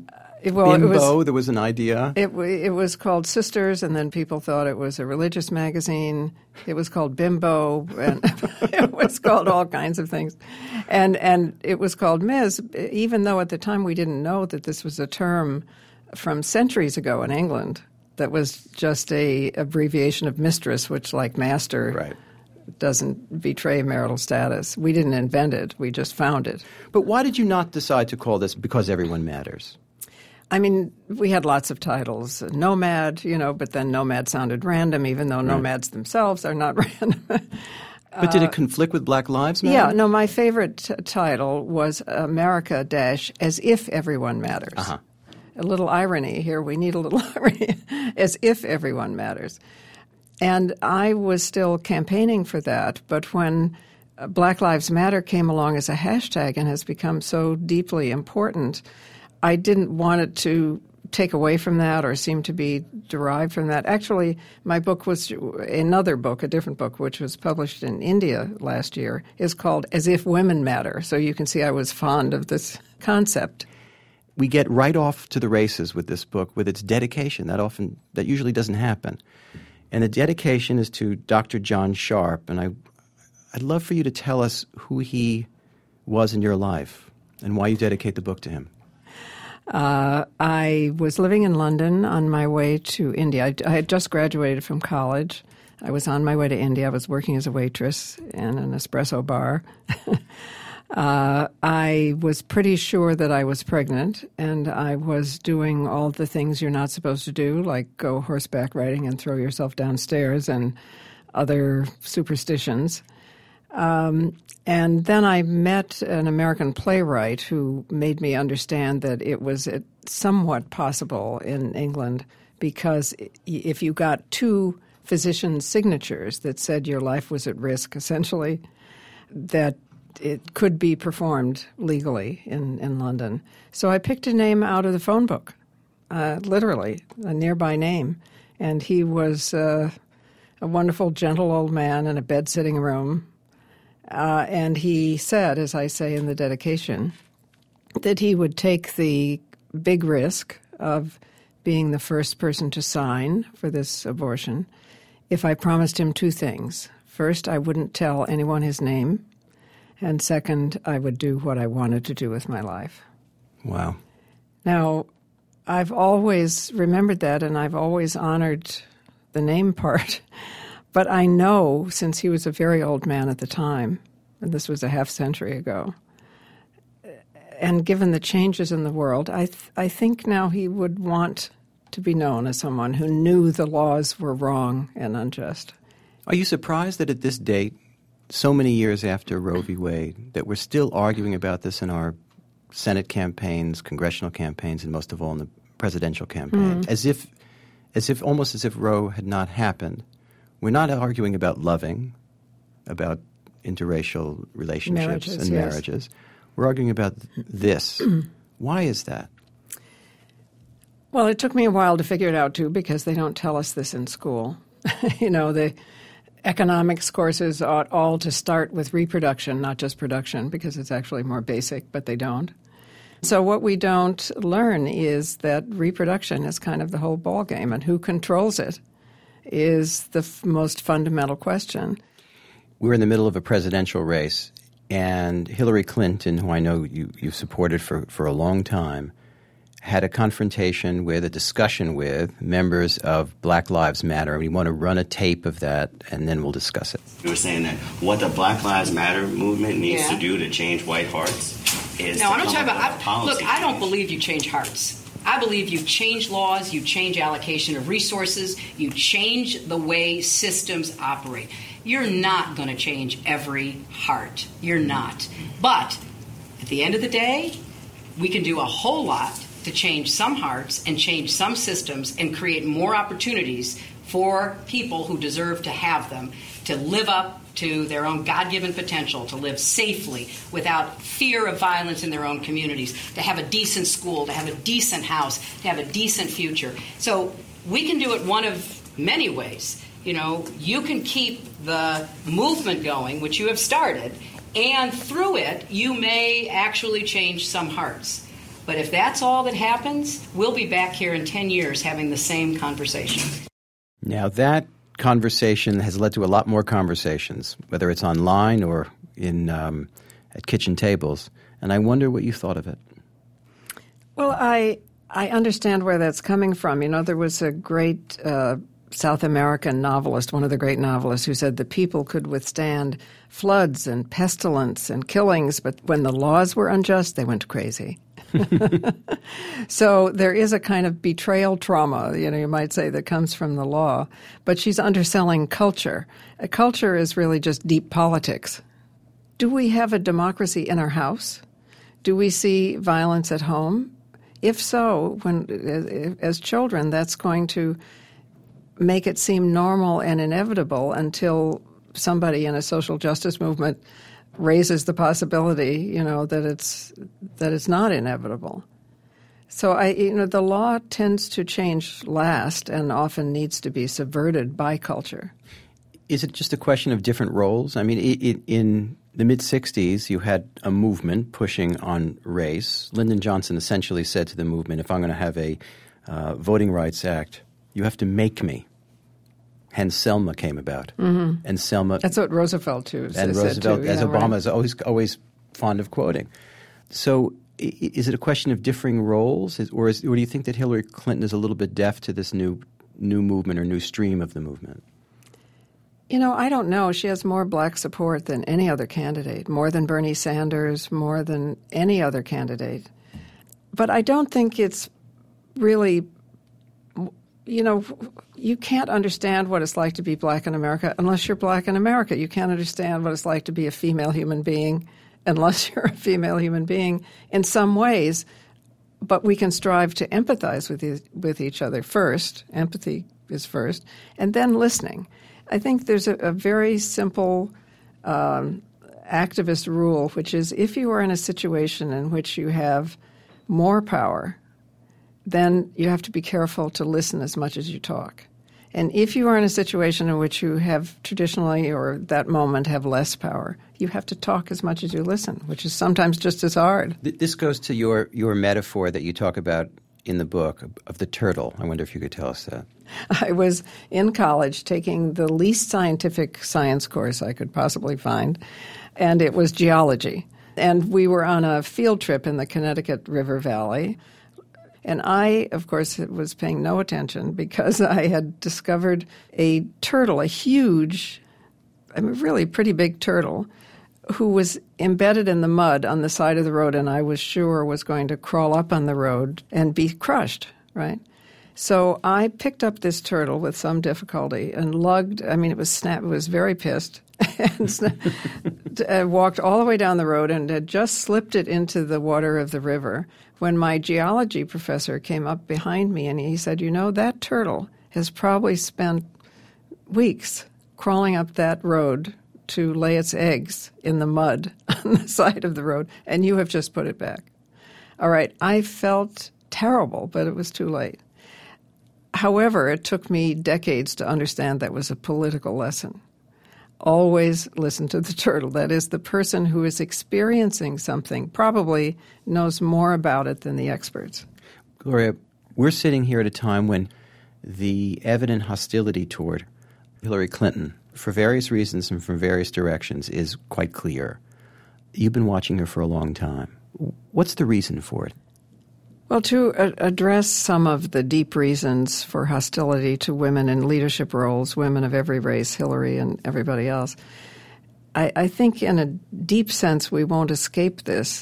Bimbo, there was an idea. It was called Sisters, and then people thought it was a religious magazine. It was called Bimbo, and it was called all kinds of things. And it was called Ms., even though at the time we didn't know that this was a term from centuries ago in England that was just a abbreviation of mistress, which, like master, doesn't betray marital status. We didn't invent it. We just found it. But why did you not decide to call this Because Everyone Matters? I mean, we had lots of titles. Nomad, but then Nomad sounded random, even though nomads themselves are not random. But did it conflict with Black Lives Matter? Yeah, no, my favorite title was America - As If Everyone Matters. Uh-huh. A little irony here. We need a little irony. As if everyone matters. And I was still campaigning for that, but when Black Lives Matter came along as a hashtag and has become so deeply important, I didn't want it to take away from that or seem to be derived from that. Actually, my book was another book, a different book, which was published in India last year, is called As If Women Matter. So you can see I was fond of this concept. We get right off to the races with this book, with its dedication. That usually doesn't happen. And the dedication is to Dr. John Sharp. And I'd love for you to tell us who he was in your life and why you dedicate the book to him. I was living in London on my way to India. I had just graduated from college. I was on my way to India. I was working as a waitress in an espresso bar. I was pretty sure that I was pregnant, and I was doing all the things you're not supposed to do, like go horseback riding and throw yourself downstairs and other superstitions. And then I met an American playwright who made me understand that it was somewhat possible in England, because if you got two physicians' signatures that said your life was at risk, essentially, that it could be performed legally in London. So I picked a name out of the phone book, literally, a nearby name. And he was a wonderful, gentle old man in a bed-sitting room. And he said, as I say in the dedication, that he would take the big risk of being the first person to sign for this abortion if I promised him two things. First, I wouldn't tell anyone his name. And second, I would do what I wanted to do with my life. Wow. Now, I've always remembered that, and I've always honored the name part. But I know, since he was a very old man at the time, and this was a half century ago, and given the changes in the world, I think now he would want to be known as someone who knew the laws were wrong and unjust. Are you surprised that at this date, so many years after Roe v. Wade, that we're still arguing about this in our Senate campaigns, congressional campaigns, and most of all in the presidential campaign, almost as if Roe had not happened? We're not arguing about loving, about interracial relationships and marriages. We're arguing about this. Why is that? Well, it took me a while to figure it out, too, because they don't tell us this in school. economics courses ought all to start with reproduction, not just production, because it's actually more basic, but they don't. So what we don't learn is that reproduction is kind of the whole ballgame, and who controls it is the most fundamental question. We're in the middle of a presidential race, and Hillary Clinton, who I know you've supported for a long time, had a confrontation with, a discussion with members of Black Lives Matter. We want to run a tape of that, and then we'll discuss it. We were saying that what the Black Lives Matter movement needs to do to change white hearts is no, I'm not talking about. Look, I don't believe you change hearts. I believe you change laws, you change allocation of resources, you change the way systems operate. You're not going to change every heart. You're not. But at the end of the day, we can do a whole lot to change some hearts and change some systems and create more opportunities for people who deserve to have them, to live up to their own God-given potential, to live safely without fear of violence in their own communities, to have a decent school, to have a decent house, to have a decent future. So we can do it one of many ways. You know, you can keep the movement going, which you have started, and through it, you may actually change some hearts. But if that's all that happens, we'll be back here in 10 years having the same conversation. Now, that conversation has led to a lot more conversations, whether it's online or in at kitchen tables. And I wonder what you thought of it. Well, I understand where that's coming from. You know, there was a great South American novelist, one of the great novelists, who said the people could withstand floods and pestilence and killings, but when the laws were unjust, they went crazy. So there is a kind of betrayal trauma, you know, you might say, that comes from the law. But she's underselling culture. Culture is really just deep politics. Do we have a democracy in our house? Do we see violence at home? If so, as children, that's going to make it seem normal and inevitable until somebody in a social justice movement raises the possibility, you know, that it's not inevitable. So the law tends to change last and often needs to be subverted by culture. Is it just a question of different roles? I mean, in the mid-'60s, you had a movement pushing on race. Lyndon Johnson essentially said to the movement, if I'm going to have a Voting Rights Act, you have to make me. Hence, Selma came about. Mm-hmm. And Selma... That's what Roosevelt, too, and said, Roosevelt, too. as Yeah, Obama right. is always fond of quoting. So is it a question of differing roles? Or do you think that Hillary Clinton is a little bit deaf to this new movement or new stream of the movement? You know, I don't know. She has more black support than any other candidate, more than Bernie Sanders, more than any other candidate. But I don't think it's really... You know, you can't understand what it's like to be black in America unless you're black in America. You can't understand what it's like to be a female human being unless you're a female human being in some ways. But we can strive to empathize with each other first. Empathy is first. And then listening. I think there's a very simple activist rule, which is if you are in a situation in which you have more power, then you have to be careful to listen as much as you talk. And if you are in a situation in which you have traditionally or that moment have less power, you have to talk as much as you listen, which is sometimes just as hard. This goes to your metaphor that you talk about in the book of the turtle. I wonder if you could tell us that. I was in college taking the least scientific science course I could possibly find, and it was geology. And we were on a field trip in the Connecticut River Valley. And I, of course, was paying no attention because I had discovered a turtle, a huge, really pretty big turtle, who was embedded in the mud on the side of the road, and I was sure was going to crawl up on the road and be crushed, right? So I picked up this turtle with some difficulty and lugged, it was very pissed, and walked all the way down the road and had just slipped it into the water of the river when my geology professor came up behind me and he said, you know, that turtle has probably spent weeks crawling up that road to lay its eggs in the mud on the side of the road, and you have just put it back. All right, I felt terrible, but it was too late. However, it took me decades to understand that was a political lesson. always listen to the turtle. That is, the person who is experiencing something probably knows more about it than the experts. Gloria, we're sitting here at a time when the evident hostility toward Hillary Clinton, for various reasons and from various directions, is quite clear. You've been watching her for a long time. What's the reason for it? Well, to address some of the deep reasons for hostility to women in leadership roles, women of every race, Hillary and everybody else, I think in a deep sense we won't escape this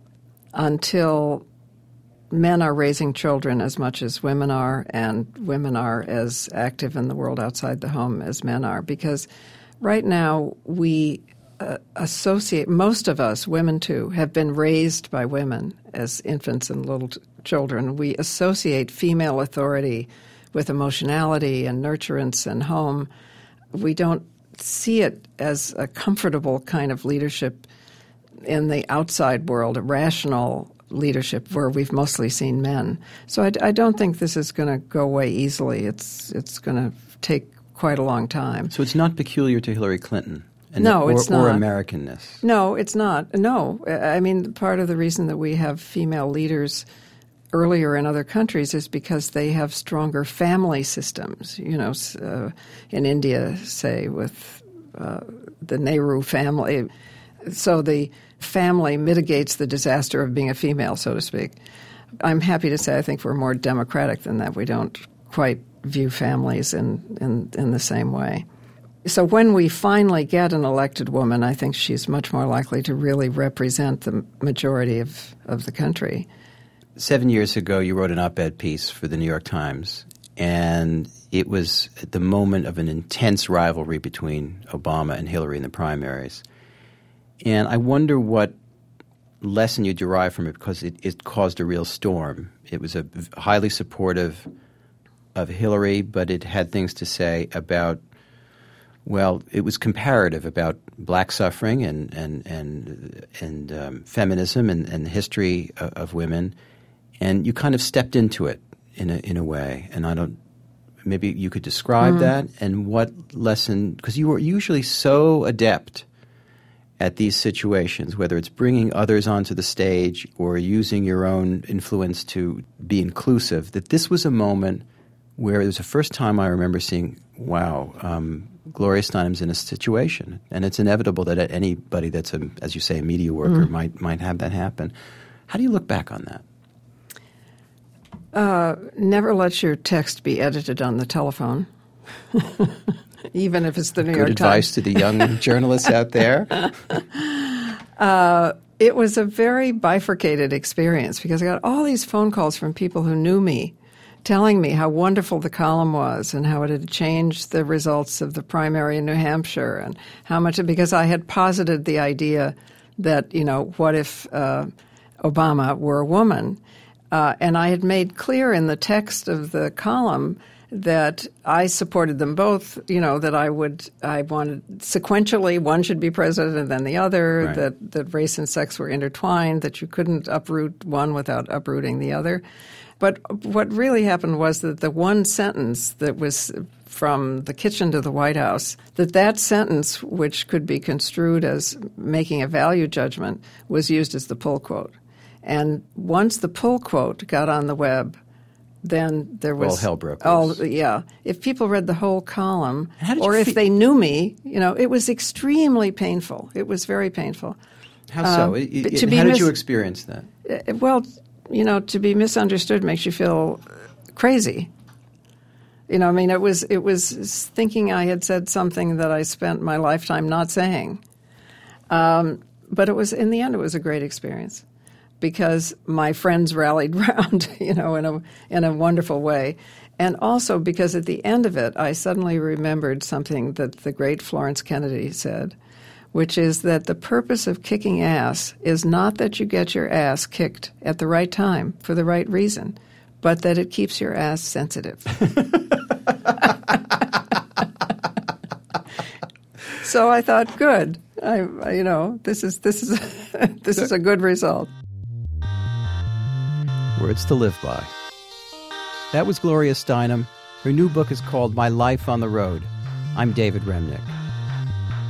until men are raising children as much as women are, and women are as active in the world outside the home as men are. Because right now we associate, most of us, women too, have been raised by women as infants and little children. We associate female authority with emotionality and nurturance and home. We don't see it as a comfortable kind of leadership in the outside world, a rational leadership where we've mostly seen men. So I don't think this is going to go away easily. It's going to take quite a long time. So it's not peculiar to Hillary Clinton? No, it's not. Or Americanness? No, it's not. No. I mean, part of the reason that we have female leaders earlier in other countries is because they have stronger family systems. You know, in India, say, with the Nehru family. So the family mitigates the disaster of being a female, so to speak. I'm happy to say I think we're more democratic than that. We don't quite view families in the same way. So when we finally get an elected woman, I think she's much more likely to really represent the majority of the country. 7 years ago, you wrote an op-ed piece for the New York Times, and it was at the moment of an intense rivalry between Obama and Hillary in the primaries. And I wonder what lesson you derive from it, because it caused a real storm. It was a highly supportive of Hillary, but it had things to say about, well, it was comparative about black suffering and feminism and the history of women, and you kind of stepped into it in a way. And I don't. Maybe you could describe that and what lesson, because you were usually so adept at these situations, whether it's bringing others onto the stage or using your own influence to be inclusive, that this was a moment where it was the first time I remember seeing, wow, Gloria Steinem's in a situation, and it's inevitable that anybody that's, as you say, a media worker might have that happen. How do you look back on that? Never let your text be edited on the telephone, even if it's the New York Times. Good advice to the young journalists out there. It was a very bifurcated experience because I got all these phone calls from people who knew me, telling me how wonderful the column was and how it had changed the results of the primary in New Hampshire, and how much, because I had posited the idea that, you know, what if Obama were a woman? And I had made clear in the text of the column that I supported them both, you know, that I wanted sequentially, one should be president and then the other, right. that race and sex were intertwined, that you couldn't uproot one without uprooting the other. But what really happened was that the one sentence that was from the kitchen to the White House, that sentence, which could be construed as making a value judgment, was used as the pull quote. And once the pull quote got on the web, then there was all hell broke loose. Yeah. If people read the whole column, or if they knew me, you know, it was extremely painful. It was very painful. How so? How did you experience that? Well, you know, to be misunderstood makes you feel crazy. You know, I mean, it was thinking I had said something that I spent my lifetime not saying. But it was, in the end, it was a great experience, because my friends rallied round, you know, in a wonderful way. And also because at the end of it, I suddenly remembered something that the great Florence Kennedy said, which is that the purpose of kicking ass is not that you get your ass kicked at the right time for the right reason, but that it keeps your ass sensitive. So I thought, good. You know, this is a good result. Words to live by. That was Gloria Steinem. Her new book is called My Life on the Road. I'm David Remnick.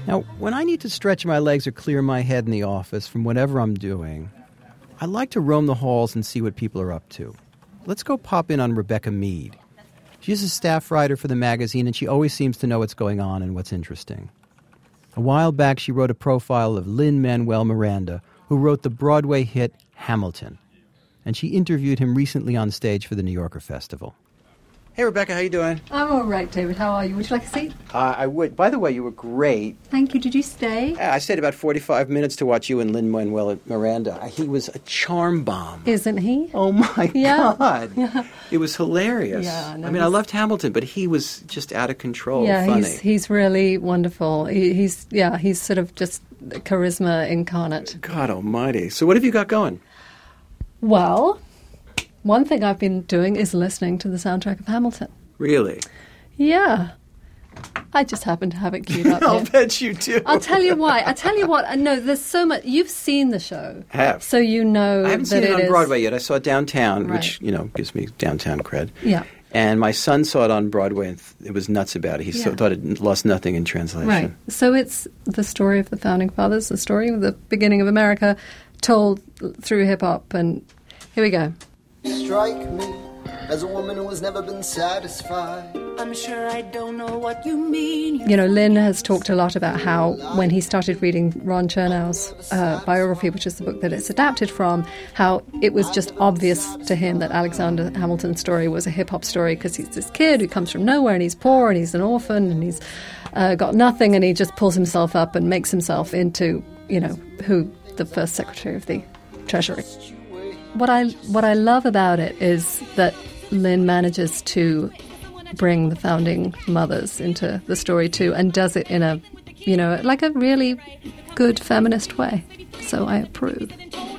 Now, when I need to stretch my legs or clear my head in the office from whatever I'm doing, I like to roam the halls and see what people are up to. Let's go pop in on Rebecca Mead. She's a staff writer for the magazine, and she always seems to know what's going on and what's interesting. A while back, she wrote a profile of Lin-Manuel Miranda, who wrote the Broadway hit Hamilton. And she interviewed him recently on stage for the New Yorker Festival. Hey, Rebecca, how you doing? I'm all right, David. How are you? Would you like a seat? I would. By the way, you were great. Thank you. Did you stay? I stayed about 45 minutes to watch you and Lin-Manuel Miranda. He was a charm bomb. Isn't he? Oh, my God. Yeah. It was hilarious. Yeah, no, I mean, I loved Hamilton, but he was just out of control. Yeah, funny. he's really wonderful. He's sort of just charisma incarnate. God almighty. So what have you got going? Well, one thing I've been doing is listening to the soundtrack of Hamilton. Really? Yeah. I just happen to have it queued up I'll here. bet you do. I'll tell you why. I tell you what. No, there's so much. You've seen the show. I have. So you know I haven't that seen it on is... Broadway yet. I saw it downtown, Right. which, gives me downtown cred. Yeah. And my son saw it on Broadway, and it was nuts about it. He Yeah. thought it lost nothing in translation. Right. So it's the story of the Founding Fathers, the story of the beginning of America, told through hip-hop. And here we go. Strike me as a woman who has never been satisfied. I'm sure I don't know what you mean. You know, Lynn has talked a lot about how when he started reading Ron Chernow's biography, which is the book that it's adapted from, how it was just obvious to him that Alexander Hamilton's story was a hip-hop story because he's this kid who comes from nowhere and he's poor and he's an orphan and he's got nothing, and he just pulls himself up and makes himself into, who the first Secretary of the Treasury. What I love about it is that Lynn manages to bring the founding mothers into the story too, and does it in a, like a really good feminist way. So I approve.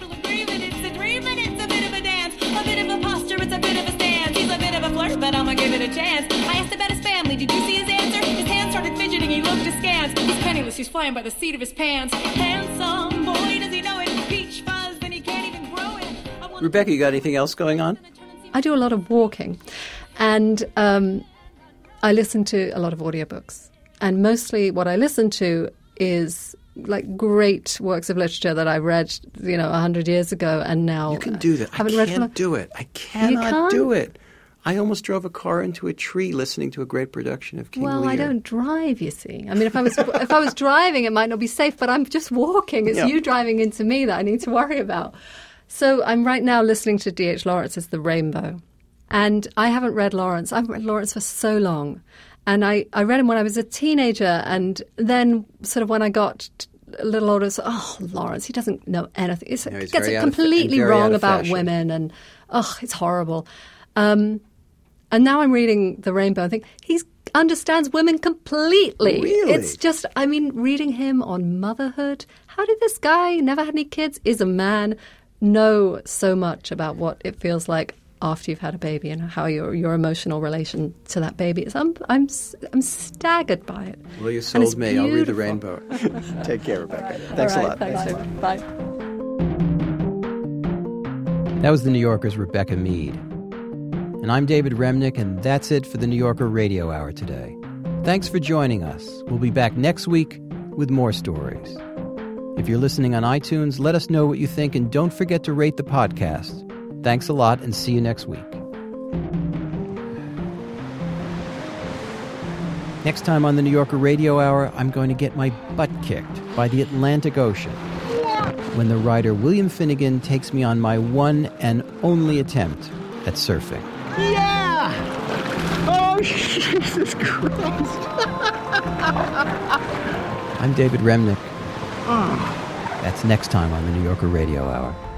But I'm gonna give it a chance. I asked about his family. Did you see his answer? His hands started fidgeting. He looked askance. He's penniless. He's flying by the seat of his pants. Handsome boy, does he know it? Peach fuzz, and he can't even grow it. Rebecca, you got anything else going on? I do a lot of walking, and I listen to a lot of audiobooks. And mostly what I listen to is like great works of literature that I read, 100 years ago, and now You can do that. I can't do it. I cannot do it. I almost drove a car into a tree listening to a great production of King Lear. Well, I don't drive, you see. I mean, if I was driving, it might not be safe, but I'm just walking. It's you driving into me that I need to worry about. So I'm right now listening to D.H. Lawrence's The Rainbow. And I haven't read Lawrence. I've read Lawrence for so long. And I read him when I was a teenager. And then sort of when I got a little older, Lawrence, he doesn't know anything. He gets it completely wrong about women. And, it's horrible. And now I'm reading The Rainbow. I think he understands women completely. Really? It's just, reading him on motherhood. How did this guy, never had any kids, is a man, know so much about what it feels like after you've had a baby and how your emotional relation to that baby is? I'm staggered by it. Well, you sold me. I'll read The Rainbow. Take care, Rebecca. Thanks a lot. Thanks, David. Bye. That was The New Yorker's Rebecca Mead. And I'm David Remnick, and that's it for the New Yorker Radio Hour today. Thanks for joining us. We'll be back next week with more stories. If you're listening on iTunes, let us know what you think, and don't forget to rate the podcast. Thanks a lot, and see you next week. Next time on the New Yorker Radio Hour, I'm going to get my butt kicked by the Atlantic Ocean when the writer William Finnegan takes me on my one and only attempt at surfing. Yeah! Oh, Jesus Christ. I'm David Remnick. That's next time on the New Yorker Radio Hour.